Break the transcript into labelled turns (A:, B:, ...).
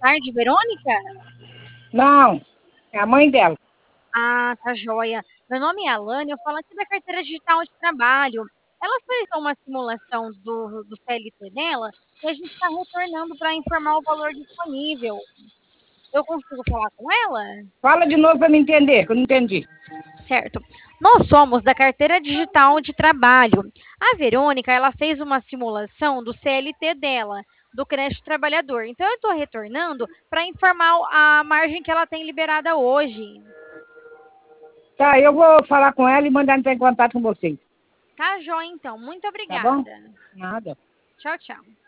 A: tarde, Verônica?
B: Não, é a mãe dela.
A: Ah, tá joia. Meu nome é Alane, eu falo aqui da carteira digital de trabalho. Ela fez uma simulação do CLT dela e a gente está retornando para informar o valor disponível. Eu consigo falar com ela?
B: Fala de novo para me entender, que eu não entendi.
A: Certo. Nós somos da carteira digital de trabalho. A Verônica, ela fez uma simulação do CLT dela, do crédito trabalhador. Então, eu estou retornando para informar a margem que ela tem liberada hoje.
B: Tá, eu vou falar com ela e mandar entrar em contato com vocês.
A: Tá joia, então. Muito
B: Tá bom?
A: obrigada.
B: Nada.
A: Tchau, tchau.